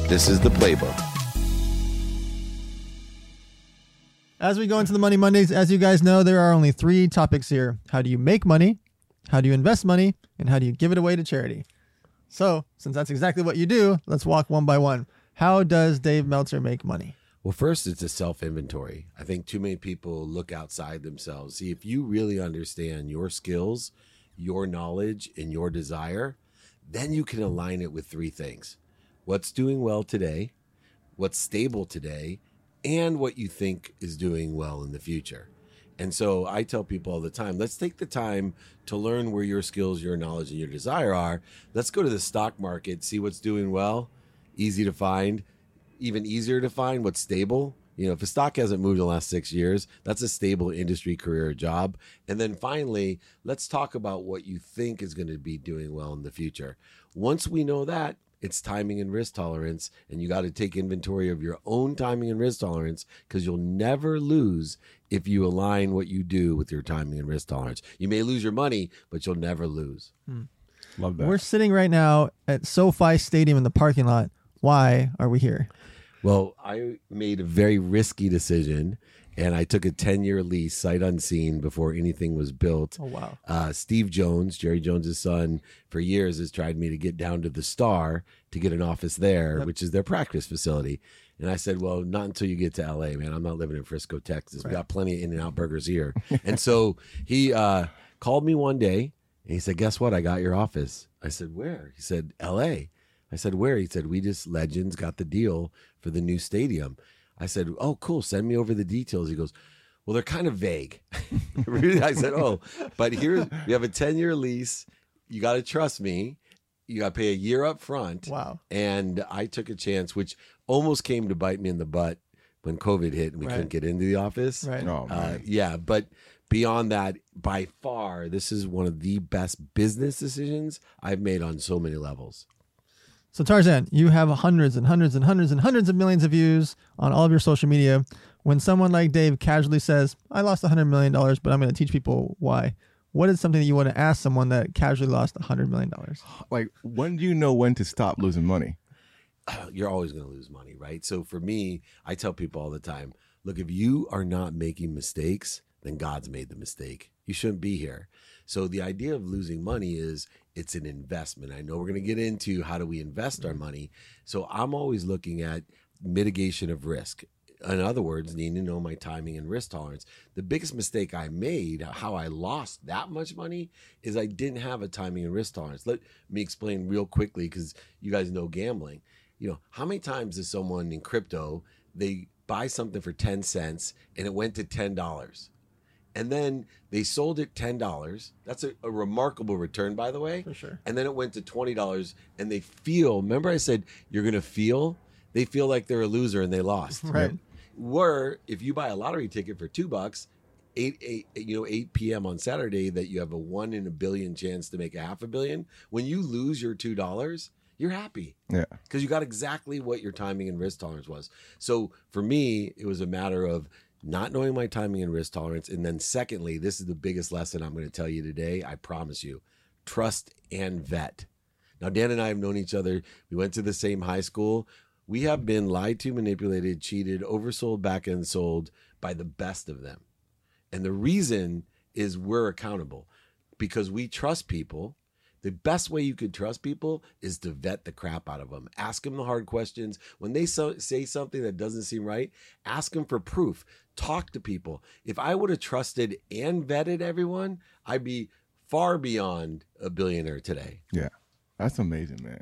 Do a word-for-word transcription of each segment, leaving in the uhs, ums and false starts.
This is The Playbook. As we go into the Money Mondays, as you guys know, there are only three topics here. How do you make money? How do you invest money? And how do you give it away to charity? So, since that's exactly what you do, let's walk one by one. How does Dave Meltzer make money? Well, first, it's a self-inventory. I think too many people look outside themselves. See, if you really understand your skills, your knowledge, and your desire, then you can align it with three things. What's doing well today, what's stable today, and what you think is doing well in the future. And so I tell people all the time, let's take the time to learn where your skills, your knowledge, and your desire are. Let's go to the stock market, see what's doing well, easy to find, even easier to find what's stable. You know, if a stock hasn't moved in the last six years, that's a stable industry, career, or job. And then finally, let's talk about what you think is going to be doing well in the future. Once we know that, it's timing and risk tolerance, and you got to take inventory of your own timing and risk tolerance, because you'll never lose if you align what you do with your timing and risk tolerance. You may lose your money, but you'll never lose. Hmm. Love that. We're sitting right now at SoFi Stadium in the parking lot. Why are we here? Well, I made a very risky decision, and I took a ten-year lease, sight unseen, before anything was built. Oh, wow. Uh, Steve Jones, Jerry Jones' son, for years has tried me to get down to the Star to get an office there, Yep. which is their practice facility. And I said, well, not until you get to L A, man. I'm not living in Frisco, Texas. Right. We got plenty of In-N-Out burgers here. And so he uh, called me one day, and he said, guess what? I got your office. I said, where? He said, L A. I said, where? He said, we just, Legends got the deal for the new stadium. I said, oh, cool. Send me over the details. He goes, well, they're kind of vague. Really? I said, oh, but here we have a ten-year lease. You got to trust me. You got to pay a year up front. Wow. And I took a chance, which almost came to bite me in the butt when COVID hit and we Right. couldn't get into the office. Right. Oh, Uh, man. yeah, but beyond that, by far, this is one of the best business decisions I've made on so many levels. So Tarzan, you have hundreds and hundreds and hundreds and hundreds of millions of views on all of your social media. When someone like Dave casually says, I lost one hundred million dollars, but I'm going to teach people why, what is something that you want to ask someone that casually lost one hundred million dollars? Like, when do you know when to stop losing money? You're always going to lose money, right? So for me, I tell people all the time, look, if you are not making mistakes, then God's made the mistake. You shouldn't be here. So the idea of losing money is it's an investment. I know we're going to get into how do we invest our money. So I'm always looking at mitigation of risk. In other words, needing to know my timing and risk tolerance. The biggest mistake I made, how I lost that much money, is I didn't have a timing and risk tolerance. Let me explain real quickly, because you guys know gambling. You know, how many times is someone in crypto, they buy something for ten cents and it went to ten dollars. And then they sold it ten dollars. That's a, a remarkable return, by the way. For sure. And then it went to twenty dollars, and they feel, remember I said, you're going to feel, they feel like they're a loser and they lost. Right. Where if you buy a lottery ticket for two bucks, eight, eight, you know, eight p.m. on Saturday, that you have a one in a billion chance to make a half a billion. When you lose your two dollars, you're happy. Yeah. Because you got exactly what your timing and risk tolerance was. So for me, it was a matter of not knowing my timing and risk tolerance. And then secondly, this is the biggest lesson I'm going to tell you today. I promise you, trust and vet. Now, Dan and I have known each other. We went to the same high school. We have been lied to, manipulated, cheated, oversold, back end sold by the best of them. And the reason is we're accountable because we trust people. The best way you could trust people is to vet the crap out of them. Ask them the hard questions. When they so, say something that doesn't seem right, ask them for proof. Talk to people. If I would have trusted and vetted everyone, I'd be far beyond a billionaire today. Yeah. That's amazing, man.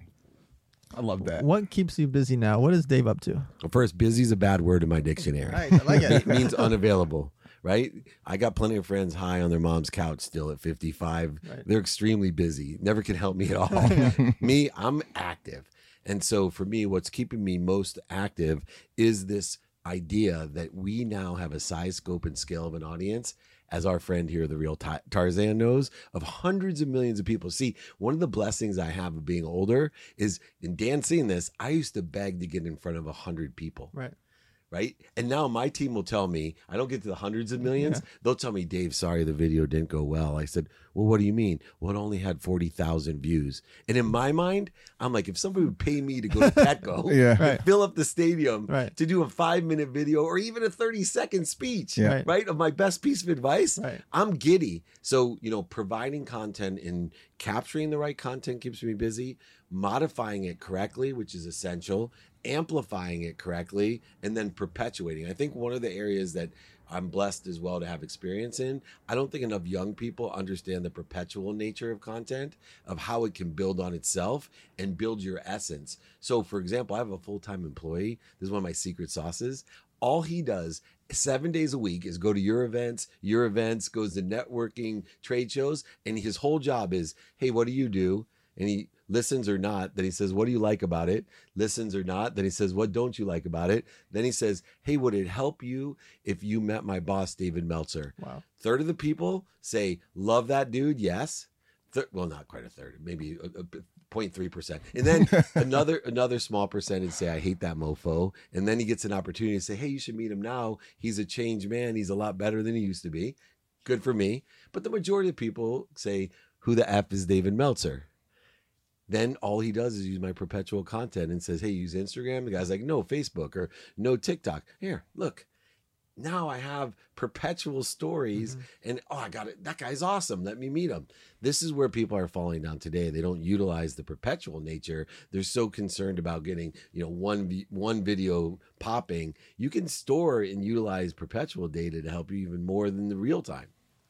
I love that. What keeps you busy now? What is Dave up to? Well, first, busy is a bad word in my dictionary. Nice, I like it. It means unavailable, right? I got plenty of friends high on their mom's couch still at fifty-five. Right. They're extremely busy. Never can help me at all. Me, I'm active. And so for me, what's keeping me most active is this idea that we now have a size, scope, and scale of an audience, as our friend here, the real Ta- Tarzan knows, of hundreds of millions of people. See, one of the blessings I have of being older is, in Dan seeing this, I used to beg to get in front of a hundred people. Right. right? And now my team will tell me, I don't get to the hundreds of millions. Yeah. They'll tell me, Dave, sorry, the video didn't go well. I said, well, what do you mean? Well, it only had forty thousand views. And in my mind, I'm like, if somebody would pay me to go to Petco yeah. and fill up the stadium right. to do a five minute video or even a thirty second speech, yeah. right, of my best piece of advice, right. I'm giddy. So, you know, providing content and capturing the right content keeps me busy, modifying it correctly, which is essential, amplifying it correctly, and then perpetuating. I think one of the areas that I'm blessed as well to have experience in, I don't think enough young people understand the perpetual nature of content, of how it can build on itself and build your essence. So for example, I have a full-time employee. This is one of my secret sauces. All he does seven days a week is go to your events, your events, goes to networking, trade shows. And his whole job is, hey, what do you do? And he listens or not. Then he says, what do you like about it? Listens or not. Then he says, what don't you like about it? Then he says, hey, would it help you if you met my boss, David Meltzer? Wow. Third of the people say, love that dude. Yes. Third, well, not quite a third, maybe a, a zero point three percent. And then another another small percentage say, I hate that mofo. And then he gets an opportunity to say, hey, you should meet him now. He's a changed man. He's a lot better than he used to be. Good for me. But the majority of people say, who the F is David Meltzer? Then all he does is use my perpetual content and says, hey, use Instagram. The guy's like, no, Facebook or no TikTok. Here, look. Now I have perpetual stories mm-hmm. and, oh, I got it. That guy's awesome. Let me meet him. This is where people are falling down today. They don't utilize the perpetual nature. They're so concerned about getting, you know, one, one video popping. You can store and utilize perpetual data to help you even more than the real time.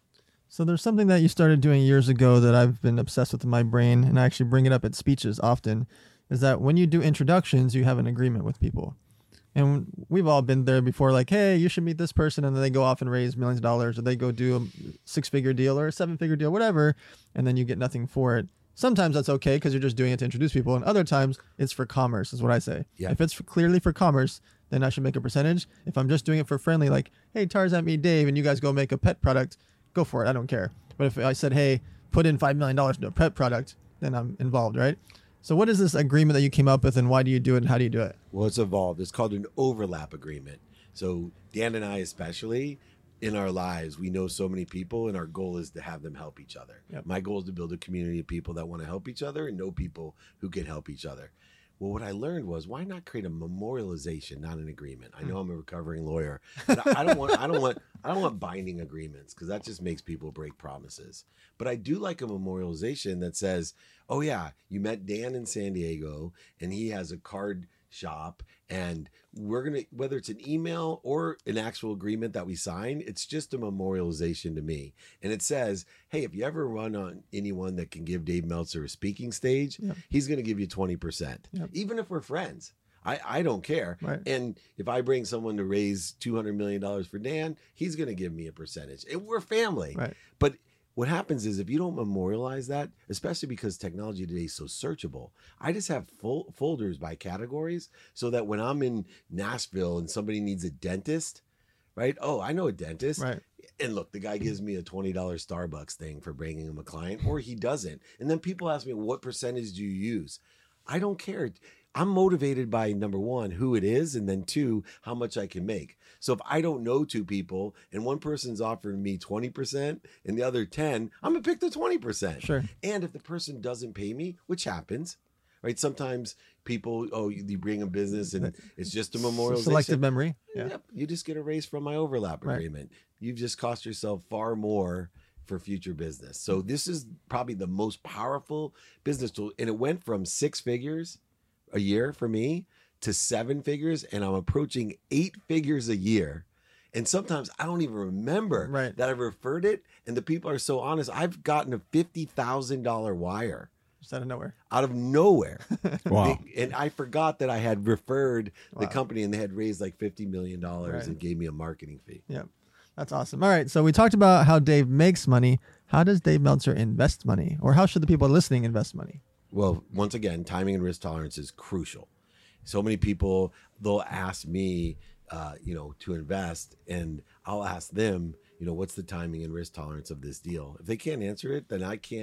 So there's something that you started doing years ago that I've been obsessed with in my brain, and I actually bring it up at speeches often, is that when you do introductions, you have an agreement with people. And we've all been there before, like, hey, you should meet this person. And then they go off and raise millions of dollars, or they go do a six figure deal or a seven figure deal, whatever. And then you get nothing for it. Sometimes that's okay because you're just doing it to introduce people. And other times it's for commerce is what I say. Yeah. If it's for, clearly for commerce, then I should make a percentage. If I'm just doing it for friendly, like, hey, Tarzan, meet Dave, and you guys go make a pet product, go for it. I don't care. But if I said, hey, put in five million dollars into a pet product, then I'm involved, right? So what is this agreement that you came up with, and why do you do it, and how do you do it? Well, it's evolved. It's called an overlap agreement. So Dan and I especially, in our lives, we know so many people, and our goal is to have them help each other. Yep. My goal is to build a community of people that want to help each other and know people who can help each other. Well, what I learned was, why not create a memorialization, not an agreement? I know I'm a recovering lawyer, but I don't want, I don't want, I don't want binding agreements because that just makes people break promises. But I do like a memorialization that says, oh yeah, you met Dan in San Diego, and he has a card shop, and we're gonna, whether it's an email or an actual agreement that we sign, it's just a memorialization to me. And it says, hey, if you ever run on anyone that can give Dave Meltzer a speaking stage, yep. he's gonna give you twenty percent, yep. even if we're friends. I, I don't care. Right. And if I bring someone to raise two hundred million dollars for Dan, he's gonna give me a percentage. And we're family. Right. But what happens is, if you don't memorialize that, especially because technology today is so searchable, I just have full folders by categories so that when I'm in Nashville and somebody needs a dentist, right? Oh, I know a dentist. Right. And look, the guy gives me a twenty dollars Starbucks thing for bringing him a client, or he doesn't. And then people ask me, what percentage do you use? I don't care. I'm motivated by, number one, who it is, and then two, how much I can make. So if I don't know two people and one person's offering me twenty percent and the other ten, I'm going to pick the twenty percent. Sure. And if the person doesn't pay me, which happens, right? Sometimes people, oh, you, you bring a business and it's just a memorialization. Selective memory. Yeah. Yep. You just get erased from my overlap Right. agreement. You've just cost yourself far more for future business. So this is probably the most powerful business tool. And it went from six figures a year for me to seven figures, and I'm approaching eight figures a year. And sometimes I don't even remember Right. that I've referred it. And the people are so honest. I've gotten a fifty thousand dollars wire Just out of nowhere. out of nowhere. Wow. They- and I forgot that I had referred the Wow. company, and they had raised like fifty million dollars Right. and gave me a marketing fee. Yeah. That's awesome. All right. So we talked about how Dave makes money. How does Dave Meltzer invest money? Or how should the people listening invest money? Well, once again, timing and risk tolerance is crucial. So many people, they'll ask me, uh, you know, to invest, and I'll ask them, you know, what's the timing and risk tolerance of this deal? If they can't answer it, then I can't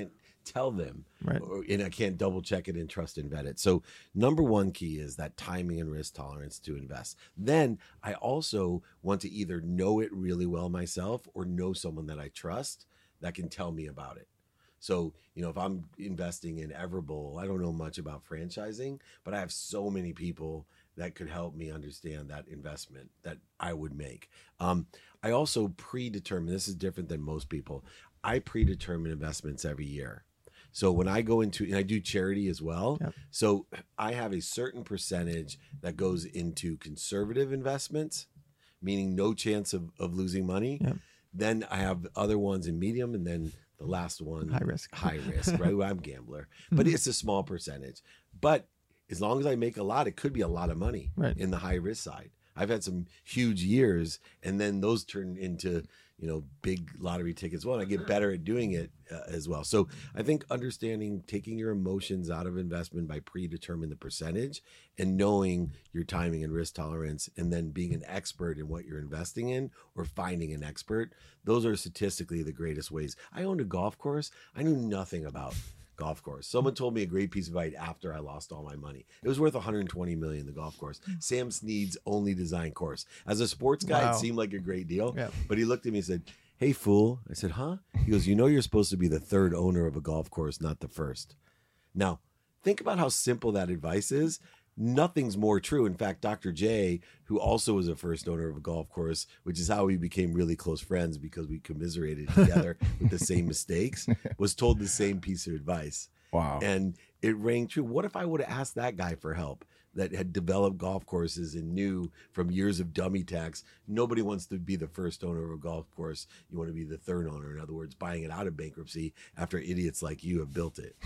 tell them. Right. Or, and I can't double check it and trust and vet it. So number one key is that timing and risk tolerance to invest. Then I also want to either know it really well myself or know someone that I trust that can tell me about it. So, you know, if I'm investing in Everbowl, I don't know much about franchising, but I have so many people that could help me understand that investment that I would make. Um, I also predetermine, this is different than most people, I predetermine investments every year. So when I go into, and I do charity as well. Yep. So I have a certain percentage that goes into conservative investments, meaning no chance of, of losing money. Yep. Then I have other ones in medium, and then the last one, high risk, high risk, right? I'm a gambler, but it's a small percentage. But as long as I make a lot, it could be a lot of money right. in the high risk side. I've had some huge years, and then those turn into, you know, big lottery tickets. Well, and I get better at doing it uh, as well. So I think understanding, taking your emotions out of investment by predetermining the percentage and knowing your timing and risk tolerance, and then being an expert in what you're investing in or finding an expert. Those are statistically the greatest ways. I owned a golf course. I knew nothing about golf course. Someone told me a great piece of advice after I lost all my money. It was worth one hundred twenty million dollars, the golf course. Sam Snead's only design course. As a sports guy, wow. it seemed like a great deal. Yeah. But he looked at me and said, "Hey, fool." I said, "Huh?" He goes, "You know you're supposed to be the third owner of a golf course, not the first." Now, think about how simple that advice is. Nothing's more true. In fact, Doctor J, who also was a first owner of a golf course, which is how we became really close friends because we commiserated together with the same mistakes, was told the same piece of advice. Wow. And it rang true. What if I would have asked that guy for help that had developed golf courses and knew from years of dummy tax, nobody wants to be the first owner of a golf course. You want to be the third owner. In other words, buying it out of bankruptcy after idiots like you have built it.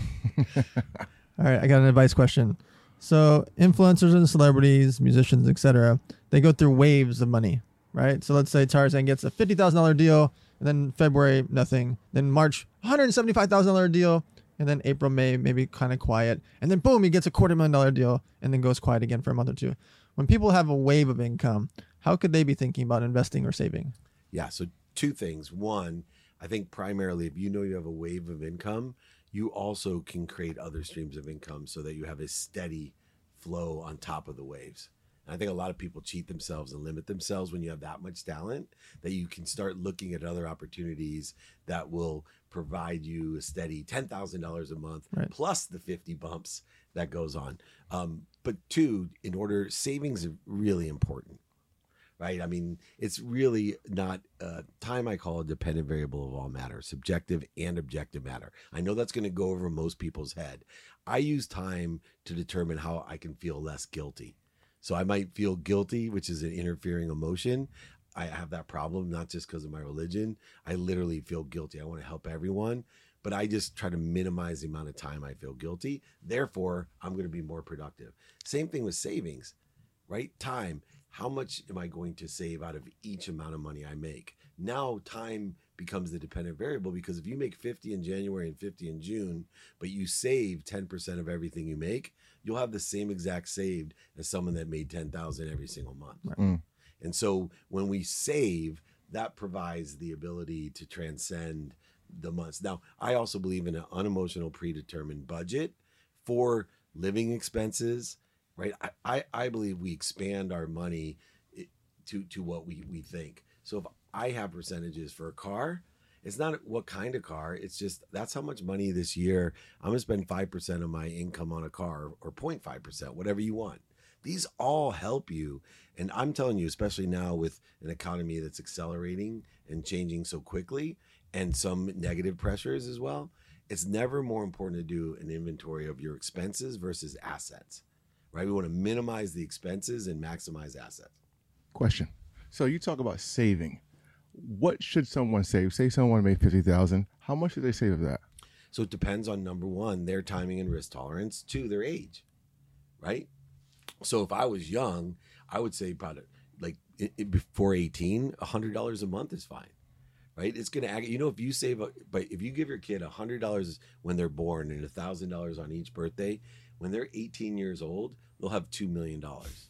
All right, I got an advice question. So influencers and celebrities, musicians, et cetera, they go through waves of money, right? So let's say Tarzan gets a fifty thousand dollars deal, and then February, nothing. Then March, one hundred seventy-five thousand dollars deal. And then April, May, maybe kind of quiet. And then boom, he gets a quarter million dollar deal and then goes quiet again for a month or two. When people have a wave of income, how could they be thinking about investing or saving? Yeah, so two things. One, I think primarily if you know you have a wave of income, you also can create other streams of income so that you have a steady flow on top of the waves. And I think a lot of people cheat themselves and limit themselves when you have that much talent, that you can start looking at other opportunities that will provide you a steady ten thousand dollars a month, right, plus the fifty bumps that goes on. Um, but two, in order, savings is really important, right? I mean, it's really not uh, time. I call a dependent variable of all matter, subjective and objective matter. I know that's going to go over most people's head. I use time to determine how I can feel less guilty. So I might feel guilty, which is an interfering emotion. I have that problem, not just because of my religion. I literally feel guilty. I want to help everyone, but I just try to minimize the amount of time I feel guilty. Therefore, I'm going to be more productive. Same thing with savings, right? Time. How much am I going to save out of each amount of money I make? Now time becomes the dependent variable, because if you make fifty in January and fifty in June, but you save ten percent of everything you make, you'll have the same exact saved as someone that made ten thousand every single month. Right. Mm. And so when we save, that provides the ability to transcend the months. Now, I also believe in an unemotional predetermined budget for living expenses, right? I, I, I believe we expand our money to, to what we, we think. So if I have percentages for a car, it's not what kind of car. It's just that's how much money this year I'm going to spend five percent of my income on a car, or zero point five percent, whatever you want. These all help you. And I'm telling you, especially now with an economy that's accelerating and changing so quickly, and some negative pressures as well, it's never more important to do an inventory of your expenses versus assets, right? We want to minimize the expenses and maximize assets. Question. So you talk about saving. What should someone save? Say someone made fifty thousand dollars. How much should they save of that? So it depends on, number one, their timing and risk tolerance, two, their age, right? So if I was young, I would say probably like it, it, before eighteen, one hundred dollars a month is fine, right? It's going to, you know, if you save, a, but if you give your kid one hundred dollars when they're born and one thousand dollars on each birthday, when they're eighteen years old, they'll have two million dollars.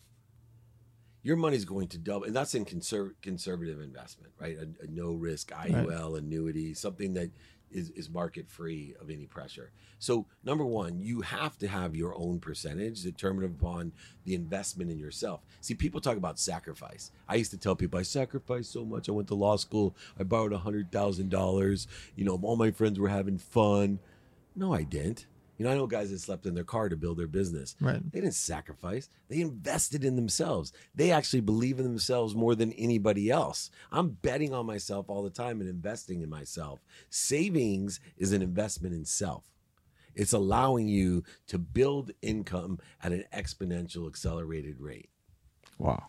Your money's going to double, and that's in conserv- conservative investment, right? A, a no risk I U L right. annuity, something that is, is market free of any pressure. So number one, you have to have your own percentage determined upon the investment in yourself. See, people talk about sacrifice. I used to tell people I sacrificed so much. I went to law school. I borrowed a hundred thousand dollars. You know, all my friends were having fun. No, I didn't. You know, I know guys that slept in their car to build their business. Right. They didn't sacrifice. They invested in themselves. They actually believe in themselves more than anybody else. I'm betting on myself all the time and investing in myself. Savings is an investment in self. It's allowing you to build income at an exponential accelerated rate. Wow.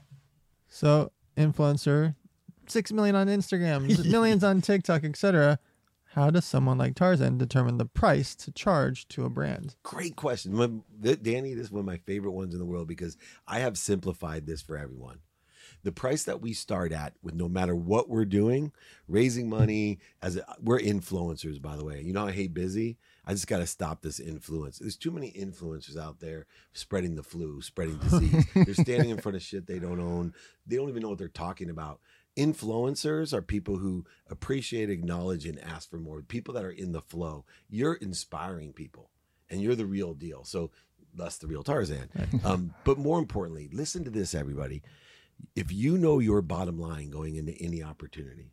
So influencer, six million on Instagram, millions on TikTok, et cetera. How does someone like Tarzan determine the price to charge to a brand? Great question. When, th- Danny, this is one of my favorite ones in the world because I have simplified this for everyone. The price that we start at with no matter what we're doing, raising money, as a, we're influencers, by the way. You know, I hate busy. I just got to stop this influence. There's too many influencers out there spreading the flu, spreading disease. They're standing in front of shit they don't own. They don't even know what they're talking about. Influencers are people who appreciate, acknowledge, and ask for more. People that are in the flow. You're inspiring people, and you're the real deal. So that's the real Tarzan. Um, but more importantly, listen to this, everybody. If you know your bottom line going into any opportunity,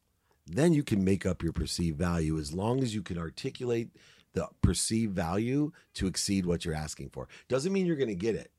then you can make up your perceived value as long as you can articulate the perceived value to exceed what you're asking for. Doesn't mean you're going to get it.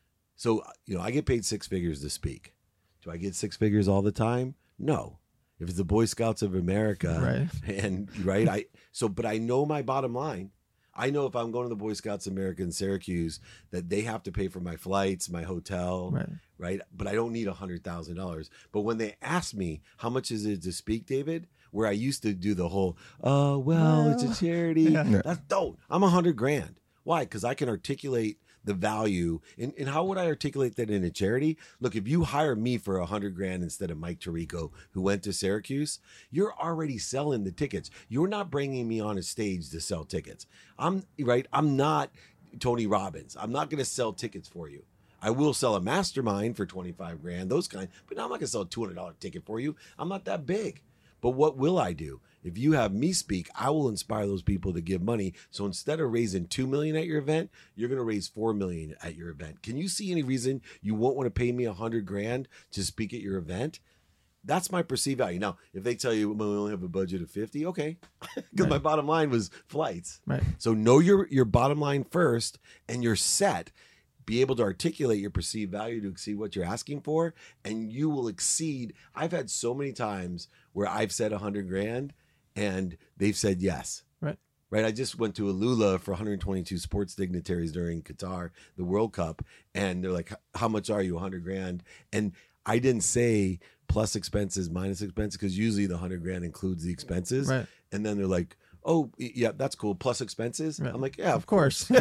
So, you know, I get paid six figures to speak. Do I get six figures all the time? No. If it's the Boy Scouts of America, Right. and right, I so, but I know my bottom line. I know if I'm going to the Boy Scouts of America in Syracuse that they have to pay for my flights, my hotel, Right. right? But I don't need a hundred thousand dollars. But when they ask me how much is it to speak, David, where I used to do the whole, oh well, Well, it's a charity. yeah. That's dope. I'm a hundred grand. Why? Because I can articulate the value. And, and how would I articulate that in a charity? Look, if you hire me for a hundred grand instead of Mike Tirico, who went to Syracuse, you're already selling the tickets. You're not bringing me on a stage to sell tickets. I'm right. I'm not Tony Robbins. I'm not going to sell tickets for you. I will sell a mastermind for twenty-five grand, those kind, but I'm not going to sell a two hundred dollars ticket for you. I'm not that big. But what will I do? If you have me speak, I will inspire those people to give money. So instead of raising two million dollars at your event, you're going to raise four million dollars at your event. Can you see any reason you won't want to pay me a hundred grand to speak at your event? That's my perceived value. Now, if they tell you, well, we only have a budget of fifty, okay. Because Right. my bottom line was flights. Right. So know your, your bottom line first, and you're set. Be able to articulate your perceived value to exceed what you're asking for, and you will exceed. I've had so many times where I've said a hundred grand and they've said yes. Right. Right. I just went to Alula for one hundred twenty-two sports dignitaries during Qatar, the World Cup, and they're like, how much are you? a hundred grand. And I didn't say plus expenses, minus expenses, because usually the hundred grand includes the expenses. Right. And then they're like, oh, yeah, that's cool. Plus expenses. Right. I'm like, yeah, Of course.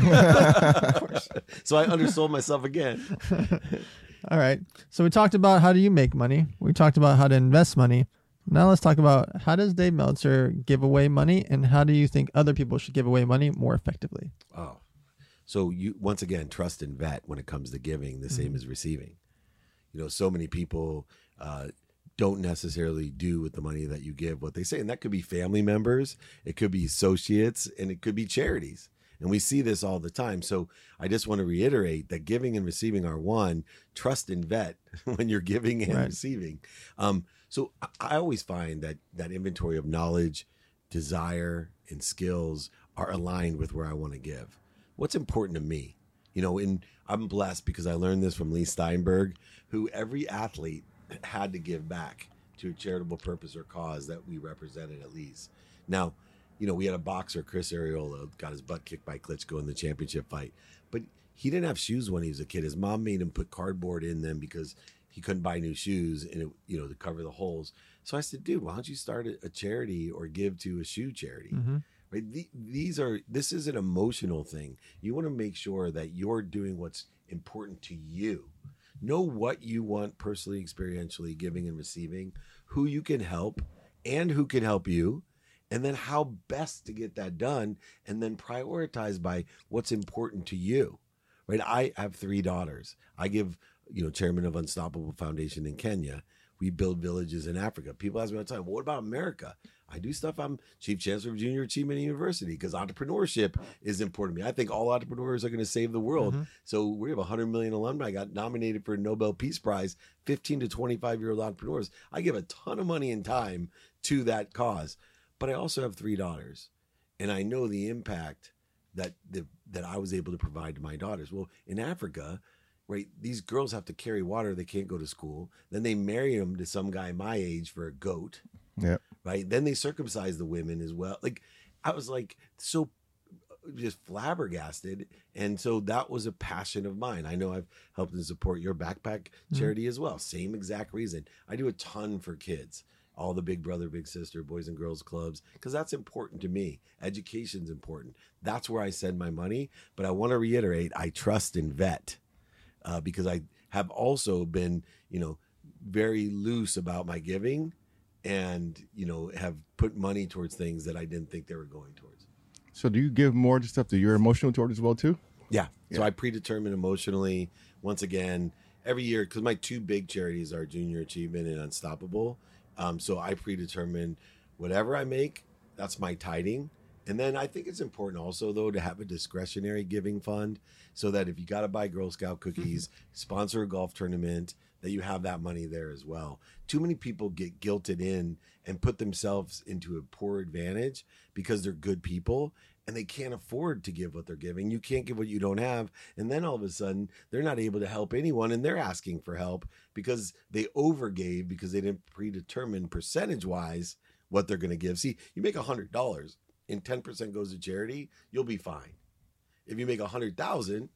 of course. So I undersold myself again. All right. So we talked about how do you make money. We talked about how to invest money. Now let's talk about how does Dave Meltzer give away money, and how do you think other people should give away money more effectively? Oh, so you once again trust and vet when it comes to giving, the same as receiving. You know, so many people uh, don't necessarily do with the money that you give what they say, and that could be family members, it could be associates, and it could be charities. And we see this all the time. So I just want to reiterate that giving and receiving are one. Trust and vet when you're giving and Right. receiving. Um, so I, I always find that that inventory of knowledge, desire, and skills are aligned with where I want to give. What's important to me? You know, and I'm blessed because I learned this from Lee Steinberg, who every athlete had to give back to a charitable purpose or cause that we represented at least. Now, you know, we had a boxer, Chris Arreola, got his butt kicked by Klitschko in the championship fight, but he didn't have shoes when he was a kid. His mom made him put cardboard in them because he couldn't buy new shoes, and it, you know, to cover the holes. So I said, dude, why don't you start a, a charity or give to a shoe charity? Mm-hmm. Right? The, these are, this is an emotional thing. You want to make sure that you're doing what's important to you. Know what you want personally, experientially, giving and receiving, who you can help and who can help you, and then how best to get that done, and then prioritize by what's important to you. Right? I have three daughters. I give, you know, chairman of Unstoppable Foundation in Kenya. we build villages in Africa. People ask me all the time, well, what about America? I do stuff. I'm Chief Chancellor of Junior Achievement University because entrepreneurship is important to me. I think all entrepreneurs are going to save the world. Mm-hmm. So we have one hundred million alumni. Got nominated for a Nobel Peace Prize, fifteen to twenty-five year old entrepreneurs. I give a ton of money and time to that cause. But I also have three daughters, and I know the impact that the, that I was able to provide to my daughters. Well, in Africa, right, these girls have to carry water. They can't go to school. Then they marry them to some guy my age for a goat. Yeah. Right. Then they circumcise the women as well. Like, I was like so just flabbergasted. And so that was a passion of mine. I know I've helped and support your backpack charity mm-hmm. as well. Same exact reason. I do a ton for kids, all the big brother, big sister, boys and girls clubs, because that's important to me. Education's important. That's where I send my money. But I want to reiterate, I trust in vet uh, because I have also been, you know, very loose about my giving. And, you know, have put money towards things that I didn't think they were going towards. So do you give more to stuff that you're emotional toward as well, too? Yeah. yeah. So I predetermine emotionally, once again, every year, because my two big charities are Junior Achievement and Unstoppable. Um, so I predetermine whatever I make, that's my tiding. And then I think it's important also, though, to have a discretionary giving fund so that if you got to buy Girl Scout cookies, sponsor a golf tournament, that you have that money there as well. Too many people get guilted in and put themselves into a poor advantage because they're good people and they can't afford to give what they're giving. You can't give what you don't have. And then all of a sudden, they're not able to help anyone and they're asking for help because they overgave because they didn't predetermine percentage-wise what they're going to give. See, you make one hundred dollars and ten percent goes to charity, you'll be fine. If you make one hundred thousand dollars,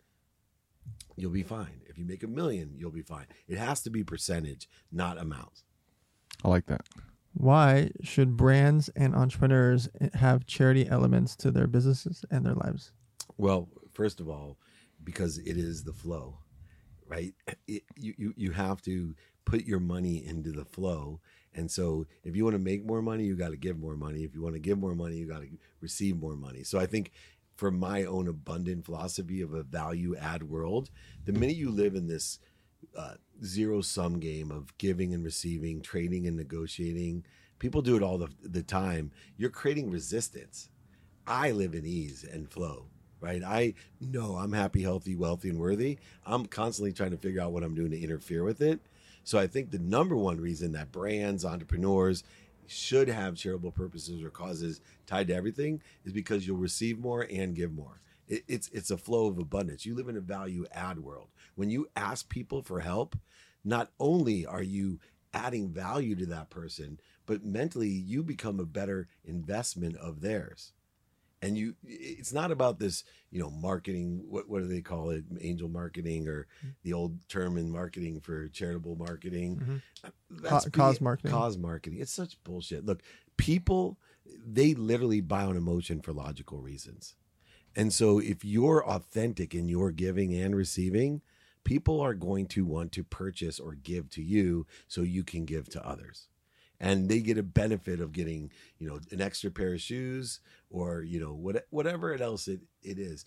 you'll be fine. If you make a million, you'll be fine. It has to be percentage, not amounts. I like that. Why should brands and entrepreneurs have charity elements to their businesses and their lives? Well, first of all, because it is the flow, right? It, you, you, you have to put your money into the flow. And so if you want to make more money, you got to give more money. If you want to give more money, you got to receive more money. So I think for my own abundant philosophy of a value add world, the minute you live in this uh, zero sum game of giving and receiving, trading and negotiating, people do it all the, the time. You're creating resistance. I live in ease and flow, right? I know I'm happy, healthy, wealthy, and worthy. I'm constantly trying to figure out what I'm doing to interfere with it. So I think the number one reason that brands, entrepreneurs, should have charitable purposes or causes tied to everything is because you'll receive more and give more. It, it's it's a flow of abundance. You live in a value add world. When you ask people for help, not only are you adding value to that person, but mentally you become a better investment of theirs. And you, it's not about this, you know, marketing. What what do they call it? Angel marketing, or the old term in marketing for charitable marketing. Mm-hmm. That's Co- cause marketing. Cause marketing. It's such bullshit. Look, people, they literally buy on emotion for logical reasons. And so if you're authentic in your giving and receiving, people are going to want to purchase or give to you so you can give to others. And they get a benefit of getting, you know, an extra pair of shoes or, you know, what, whatever else it, it is.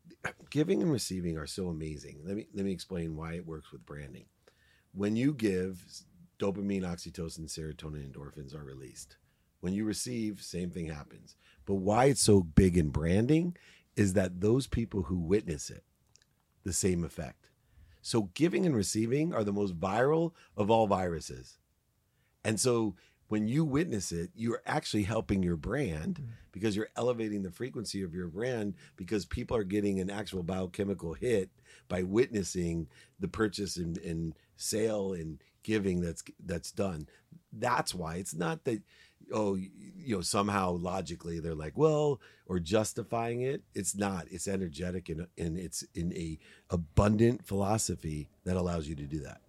Giving and receiving are so amazing. Let me let me explain why it works with branding. When you give, dopamine, oxytocin, serotonin, endorphins are released. When you receive, same thing happens. But why it's so big in branding is that those people who witness it, the same effect. So giving and receiving are the most viral of all viruses. And so when you witness it, you're actually helping your brand mm-hmm. because you're elevating the frequency of your brand because people are getting an actual biochemical hit by witnessing the purchase and, and sale and giving that's that's done. That's why it's not that, oh, you know, somehow logically they're like, well, or justifying it. It's not. It's energetic and, and it's in a abundant philosophy that allows you to do that.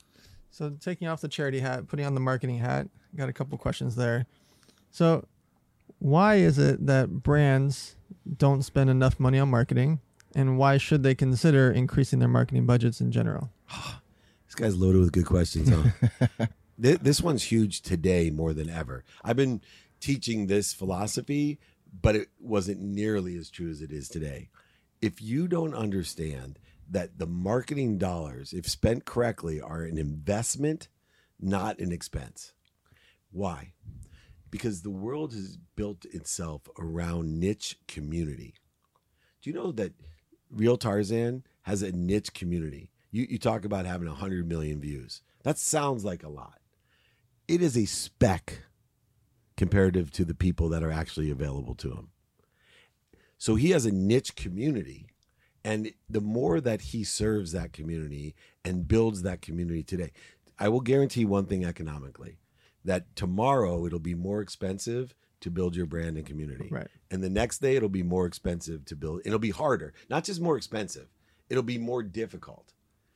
So taking off the charity hat, putting on the marketing hat, got a couple questions there. So why is it that brands don't spend enough money on marketing, and why should they consider increasing their marketing budgets in general? This guy's loaded with good questions, huh? This one's huge today more than ever. I've been teaching this philosophy, but it wasn't nearly as true as it is today. If you don't understand that the marketing dollars, if spent correctly, are an investment, not an expense. Why? Because the world has built itself around niche community. Do you know that Real Tarzan has a niche community? You, you talk about having one hundred million views. That sounds like a lot. It is a speck comparative to the people that are actually available to him. So he has a niche community. And the more that he serves that community and builds that community today, I will guarantee one thing economically, that tomorrow it'll be more expensive to build your brand and community. Right. And the next day it'll be more expensive to build. It'll be harder, not just more expensive. It'll be more difficult.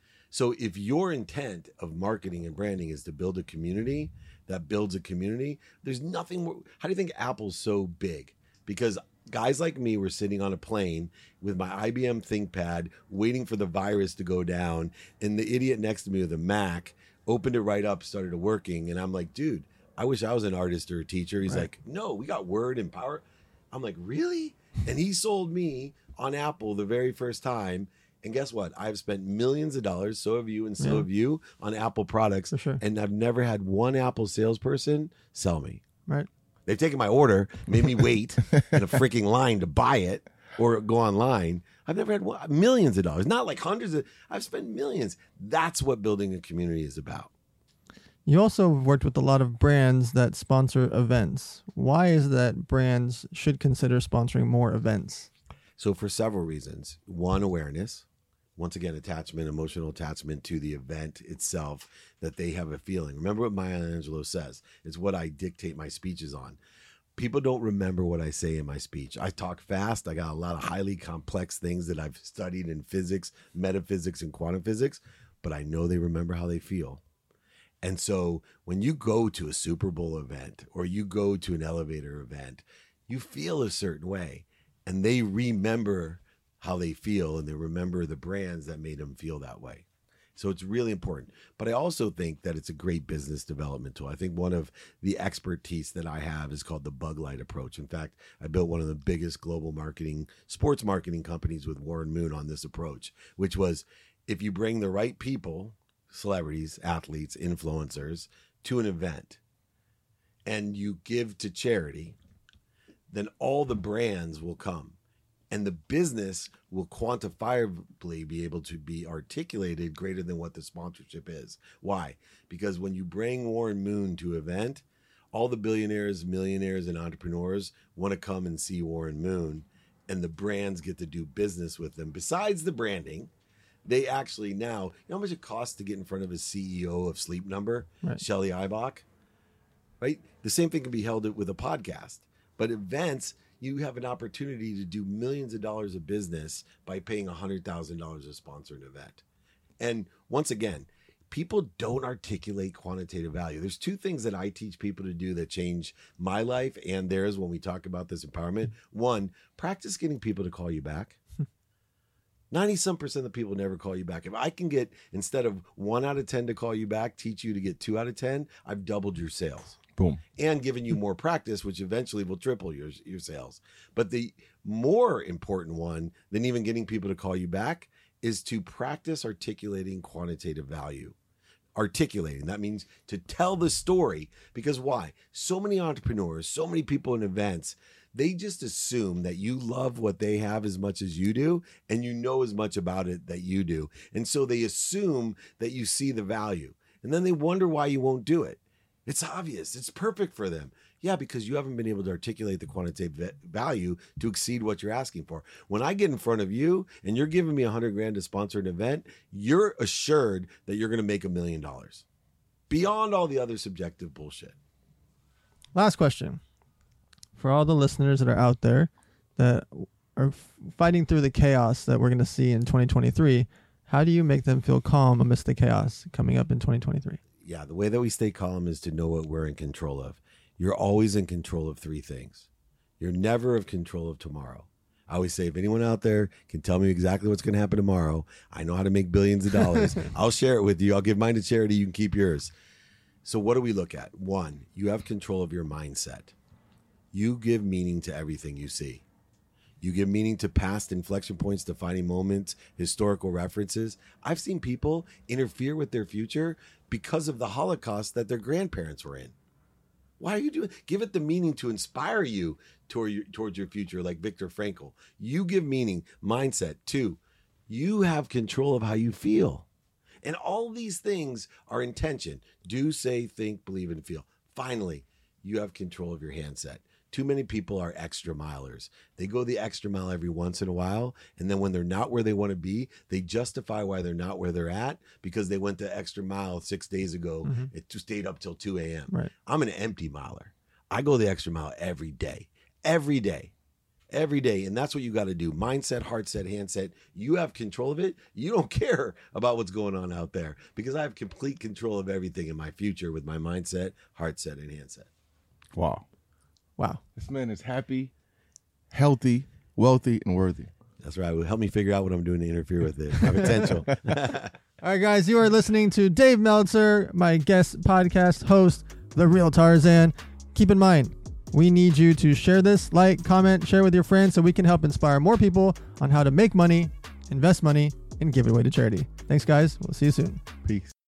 So if your intent of marketing and branding is to build a community that builds a community, there's nothing more. How do you think Apple's so big? Because guys like me were sitting on a plane with my I B M ThinkPad waiting for the virus to go down, and the idiot next to me with a Mac opened it right up, started working, and I'm like, dude, I wish I was an artist or a teacher. He's Right. like, no, we got Word and Power. I'm like, really? And he sold me on Apple the very first time. And guess what? I've spent millions of dollars, so have you, and so Yeah. have you, on Apple products. For sure. And I've never had one Apple salesperson sell me. Right. They've taken my order, made me wait in a freaking line to buy it or go online. I've never had one, millions of dollars, not like hundreds of, I've spent millions. That's what building a community is about. You also have worked with a lot of brands that sponsor events. Why is that brands should consider sponsoring more events? So for several reasons. One, awareness. Once again, attachment, emotional attachment to the event itself, that they have a feeling. Remember what Maya Angelou says. It's what I dictate my speeches on. People don't remember what I say in my speech. I talk fast. I got a lot of highly complex things that I've studied in physics, metaphysics, and quantum physics, but I know they remember how they feel. And so when you go to a Super Bowl event or you go to an elevator event, you feel a certain way, and they remember how they feel, and they remember the brands that made them feel that way. So it's really important. But I also think that it's a great business development tool. I think one of the expertise that I have is called the bug light approach. In fact, I built one of the biggest global marketing, sports marketing companies with Warren Moon on this approach, which was if you bring the right people, celebrities, athletes, influencers, to an event, and you give to charity, then all the brands will come. And the business will quantifiably be able to be articulated greater than what the sponsorship is. Why? Because when you bring Warren Moon to an event, all the billionaires, millionaires, and entrepreneurs want to come and see Warren Moon, and the brands get to do business with them. Besides the branding, they actually now, you know how much it costs to get in front of a C E O of Sleep Number, Right. Shelly Ibach? Right? The same thing can be held with a podcast. But events, you have an opportunity to do millions of dollars of business by paying one hundred thousand dollars to sponsor an event. And once again, people don't articulate quantitative value. There's two things that I teach people to do that change my life and theirs when we talk about this empowerment. One, practice getting people to call you back. ninety some percent of the people never call you back. If I can get, instead of one out of ten to call you back, teach you to get two out of ten, I've doubled your sales. Boom. And given you more practice, which eventually will triple your, your sales. But the more important one than even getting people to call you back is to practice articulating quantitative value. Articulating, that means to tell the story. Because why? So many entrepreneurs, so many people in events, they just assume that you love what they have as much as you do, and you know as much about it that you do. And so they assume that you see the value. And then they wonder why you won't do it. It's obvious. It's perfect for them. Yeah, because you haven't been able to articulate the quantitative value to exceed what you're asking for. When I get in front of you and you're giving me a hundred grand to sponsor an event, you're assured that you're going to make a million dollars beyond all the other subjective bullshit. Last question. For all the listeners that are out there that are f- fighting through the chaos that we're going to see in twenty twenty-three, how do you make them feel calm amidst the chaos coming up in twenty twenty-three? Yeah, the way that we stay calm is to know what we're in control of. You're always in control of three things. You're never in control of tomorrow. I always say, if anyone out there can tell me exactly what's going to happen tomorrow, I know how to make billions of dollars. I'll share it with you. I'll give mine to charity. You can keep yours. So what do we look at? One, you have control of your mindset. You give meaning to everything you see. You give meaning to past inflection points, defining moments, historical references. I've seen people interfere with their future because of the Holocaust that their grandparents were in. Why are you doing? Give it the meaning to inspire you toward your, towards your future, like Viktor Frankl. You give meaning, mindset. Two, you have control of how you feel. And all these things are intention. Do, say, think, believe, and feel. Finally, you have control of your handset. Too many people are extra milers. They go the extra mile every once in a while, and then when they're not where they want to be, they justify why they're not where they're at because they went the extra mile six days ago. Mm-hmm. It stayed up till two a.m. Right. I'm an empty miler. I go the extra mile every day, every day, every day, and that's what you got to do. Mindset, heart set, handset. You have control of it. You don't care about what's going on out there because I have complete control of everything in my future with my mindset, heart set, and handset. Wow. Wow. This man is happy, healthy, wealthy, and worthy. That's right. Well, help me figure out what I'm doing to interfere with it. My potential. All right, guys, you are listening to Dave Meltzer, my guest podcast host, The Real Tarzan. Keep in mind, we need you to share this, like, comment, share with your friends so we can help inspire more people on how to make money, invest money, and give it away to charity. Thanks, guys. We'll see you soon. Peace.